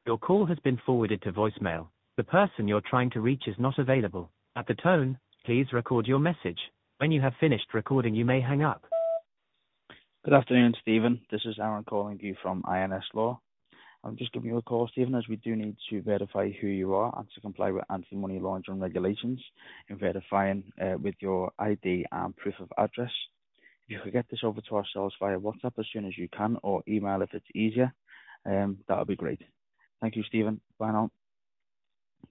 Your call has been forwarded to voicemail. The person you're trying to reach is not available. At the tone, please record your message. When you have finished recording, you may hang up. Good afternoon, Stephen. This is Aaron calling you from INS Law. I'm just giving you a call, Stephen, as we do need to verify who you are and to comply with anti-money laundering regulations in verifying with your ID and proof of address. If you could get this over to ourselves via WhatsApp as soon as you can, or email if it's easier, that would be great. Thank you, Stephen. Bye now.